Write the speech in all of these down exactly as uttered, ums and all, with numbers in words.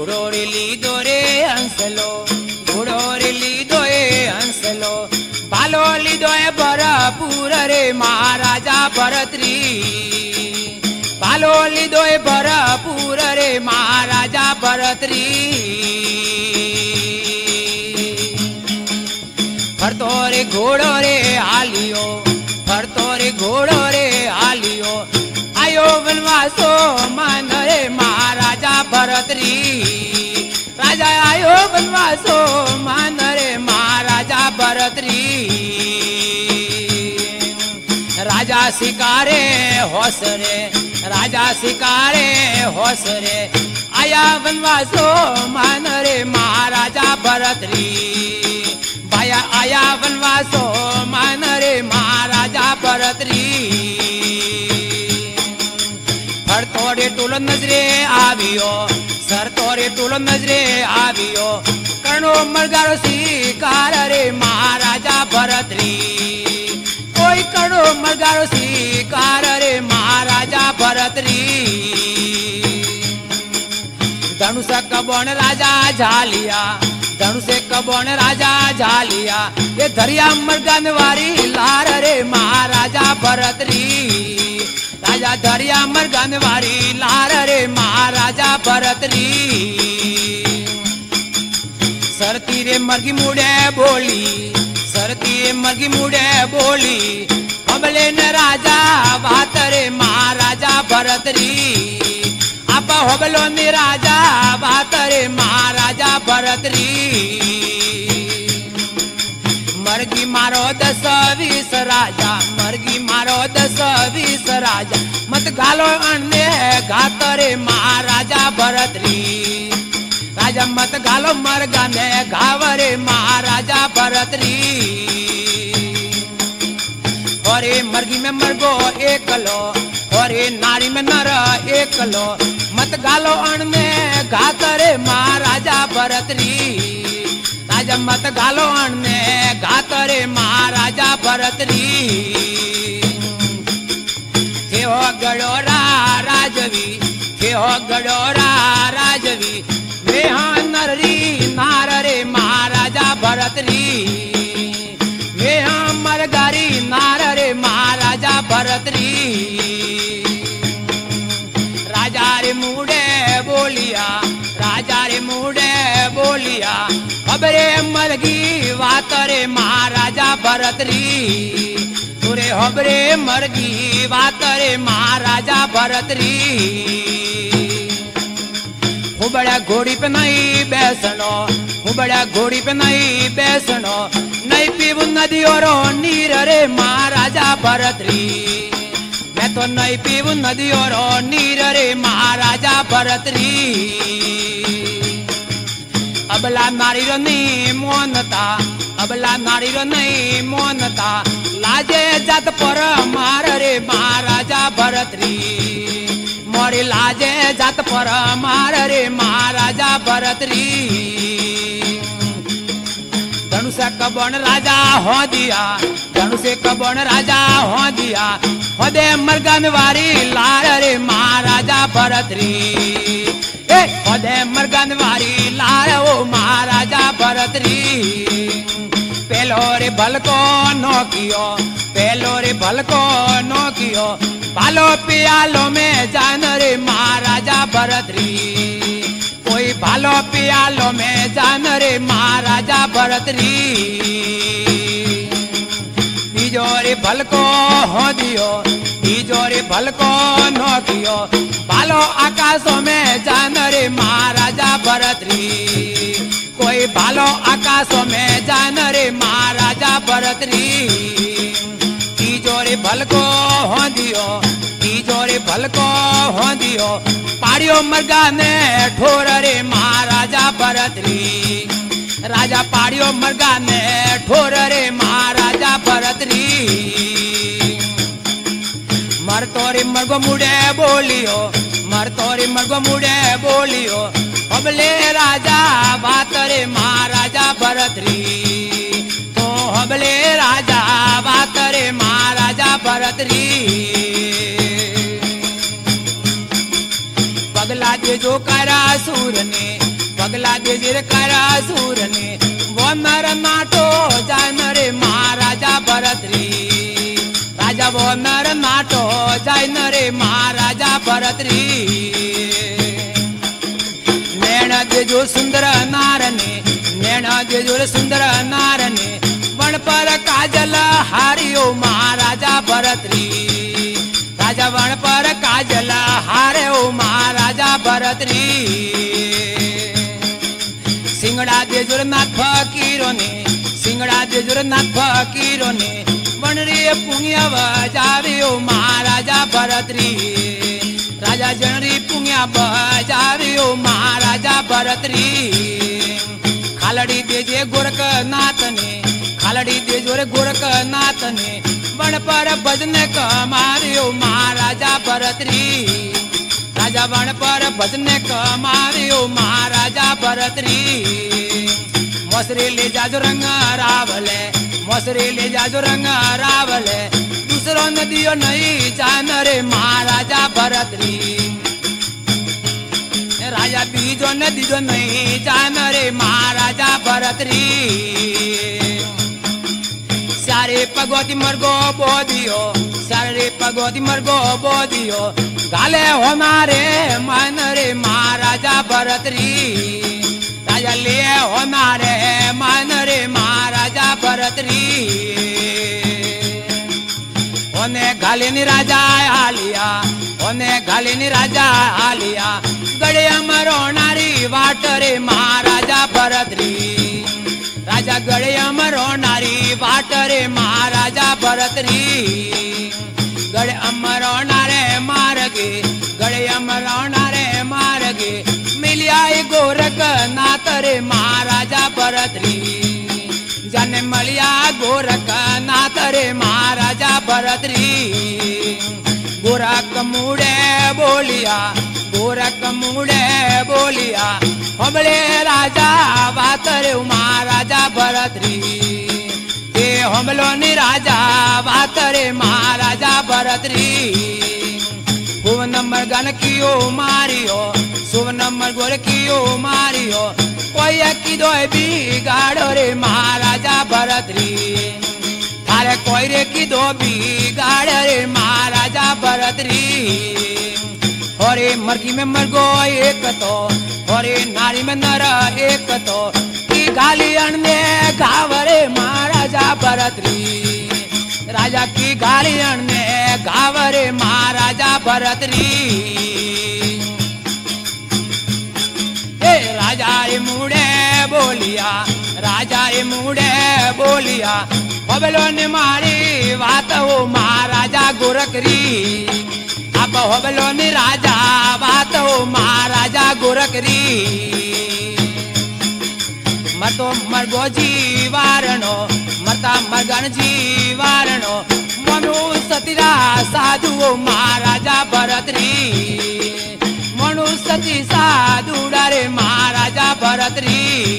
घोड़ो रे लीधो रे हंसलो, घोड़ो रे लीधो ए हंसलो, भालो लीधो ए भरपूर रे महाराजा भरतरी, भालो लीधो ए भरपूर रे महाराजा भरतरी। फरतो रे घोड़ो रे हालियो, फरतो रे घोड़ो रे हालियो, आयो वनवासो मान रे महाराजा भरतरी, राजा आयो वनवासो मान रे महाराजा भरतरी। राजा शिकारे होश रे, राजा शिकारे होश रे, आया वनवासो मान रे महाराजा भरतरी, भाया आया वनवासो मान रे महाराजा भरतरी। फर तोरे टोलो नजरे आवियो, सर तोरे टोलो नजरे आवियो, कर्णो मरगारो शिकार रे महाराजा भरतरी, कोई कर्णो मरगारो शिकार रे महाराजा भरतरी। धनुष कबोन राजा झालिया, धनुष कबोन राजा झालिया, ये धरिया मर्गन वारी लार रे महाराजा भरतरी, राजा धरिया मर्गन वारी लार रे महाराजा भरतरी। सरती रे मर्गी मुड़े बोली, सरती रे मर्गी मुड़े बोली, अबले न राजा बात रे महाराजा भरतरी, आपा होबलो नि राजा बात रे महाराजा भरतरी। मर्गी मारो दस बीस राजा, मर्गी मारो दस बीस राजा, मत गालो अन्य घात रे महाराजा भरतरी, राजा मत गालो मरगा ने घाव रे महाराजा भरतरी। अरे मर्गी में मरगो एकलो, अरे नारी में नर एकलो, मत गालो अण में घात रे महाराजा भरतरी, राजा मत गालो अण में घात रे महाराजा भरतरी। थे हो गड़ोरा राजवी, थे हो गड़ोरा राजवी, वे हाँ नररी नार रे महाराजा भरतरी, वे हाँ मरगारी नार रे महाराजा भरतरी। राजा रे मुड़े बोलिया, राजा रे मुड़े बोलिया, खबरे मरगी बात रे महाराजा भरतरी, तुरे हबरे मरगी बात रे महाराजा भरतरी। हुबड़ा घोड़ी पे नहीं बैसनो, हुबड़ा घोड़ी पे नहीं बैसनो, नहीं पीबू नदी और नीर रे महाराजा भरतरी, मैं तो नहीं पीबू नदी और नीर रे महाराजा भरतरी। अबला नारी रो नहीं मोनता, अबला नारी रो नहीं मोनता, लाजे जात पर मार रे महाराजा भरतरी, मोरी लाजे जात पर मार रे महाराजा भरतरी। धनुष कबोन राजा हो दिया, धनुष कबोन राजा हो दिया, होदे मरगन वारी लार रे महाराजा भरतरी, ए होदे मरगन वारी लार ओ महाराजा भरतरी। पेलो रे भलको नो कियो, पेलो रे भलको नो कियो, भालो पियालो में जान रे महाराजा भरतरी, कोई भालो पियालो में जान रे महाराजा भरतरी। तीजो रे भलको हो दियो, तीजो रे भलको नो कियो, भालो आकाशों में जान रे महाराजा भरतरी, कोई भालो आकाशों में जान रे महाराजा भरतरी। तीजो रे भलको हो दियो, तीजो रे भलको हो दियो, पाड़ियो मरगा ने ठोर रे महाराजा भरतरी, राजा पाड़ियो मरगा ने ठोर रे महाराजा भरतरी। मर तोरी मरगो मुड़े बोलियो, मर तोरी मरगो मुड़े बोलियो, हबले राजा बात रे महाराजा भरतरी, तो हबले राजा बात रे महाराजा भरतरी। पगला दे जो करा सूर ने, पगला देजे रे कारा सूर ने वो नर नाटो जान रे महाराजा भरत री राजा वो नर नाटो जान रे महाराजा भरत री नैना देजो सुंदर नार ने नैना देजो सुंदर नार ने वन पर काजल हारियो महाराजा भरत री राजा वन पर काजल हारे ओ महाराजा भरत री सिंगड़ा देजुर नाथ फकीरो ने सिंगड़ा देजुर नाथ फकीरो ने बनरी पुंगिया बजावियो महाराजा भरत री राजा जनरी पुंगिया बजावियो महाराजा भरत री खालड़ी देजे गोरख नाथ ने खालड़ी देजोर गोरख नाथ ने वन पर भजन कमारियो महाराजा भरत री राजा वन पर भजन कमारियो महाराजा भरत री मोसरे ले जाजो रंग रावले मोसरे ले जाजो रंग रावले दूसरो नदियो नहीं जान रे महाराजा भरत री राजा बीजो नदी जो नहीं जान रे महाराजा भरत री सारे पगोती मरगो बोदियो सारे पगोती मरगो बोदियो गाले होनारे मन रे महाराजा भरत री राजा ले होनारे मन रे महाराजा भरत री ओने गाले नि राजा आलिया ओने गाले नि राजा आलिया गड़े अमरो नारी वाट रे महाराजा भरत री राजा गड़े अमरो नारी वाट रे महाराजा भरत री गड़े अमरो नारे मारगे गड़े अमरो नारे मारगे मिलिया गोरख नाथ रे महाराजा भरत री जन मलिया गोरख नाथ रे महाराजा भरत री गोरख मुड़े बोलिया गोरख मुड़े बोलिया हमले राजा बात रे महाराजा भरत री ये हमलो नि राजा बात रे महाराजा भरत री भुवन मर्गन कियो मारियो सुवन मर्गोर कियो मारियो कोई की दो बिगाड़ो रे महाराजा भरत री थारे कोई रे की दो बिगाड़ रे महाराजा भरत री होरे मर्गी में मर्गो एक तो होरे नारी में नर एक तो की गाली अण्णे गावरे महाराजा भरत री राजा की गाली अण्णे गावरे महाराजा भरत री ए राजा रे मुड़े बोलिया राजा रे मुड़े बोलिया होबलो ने मारी बात हो महाराजा गोरख री अब होबलो नि राजा बात हो महाराजा गोरख री मतो मरगो जीवारणो मता मगन जीवारणो मनु सतीरा साधु महाराजा भरत री मनु सती साधु रे महाराजा भरत री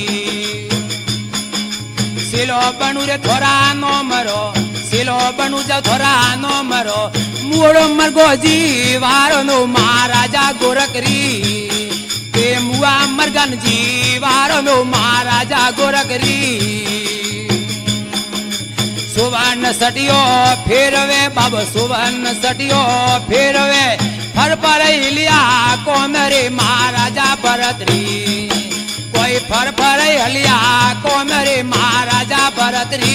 सिलो बनू रे थोरा नो मरो सिलो बनू जा थोरा नो मरो मुड़ो मरगो जीवारो नो महाराजा गोरख री के मुआ मरगन जीवारो नो महाराजा गोरख री सुवर्ण सटियो फेरवे बाबा सुवर्ण सटियो फेरवे फर पर लिया कौन रे महाराजा भरत री कोई फर पर हलिया कौन रे महाराजा भरत री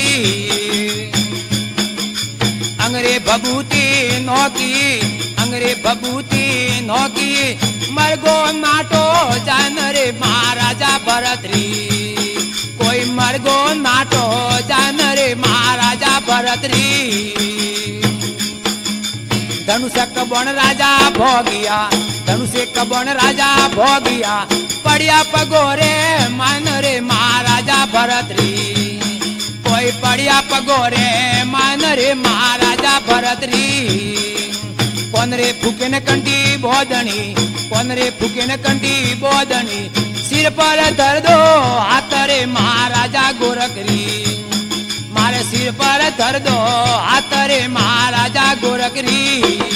अंगरे बबूती नौकी अंगरे बबूती नौकी मरगो नाटो जान रे महाराजा भरत री कोई मरगो नाटो जान रे महाराजा भरत री धनुष कबन राजा भोगिया धनुष कबन राजा भोगिया पड़िया पगोरे मन रे महाराजा भरत री कोई पड़िया पगोरे मन रे महाराजा भरत री कौन रे फूके कंटी बोधनी कौन रे फूके कंटी बोधनी सिर पर धर दो हाथ रे महाराजा गोरख री मारे सिर पर धर दो हाथ रे महाराजा गोरख री।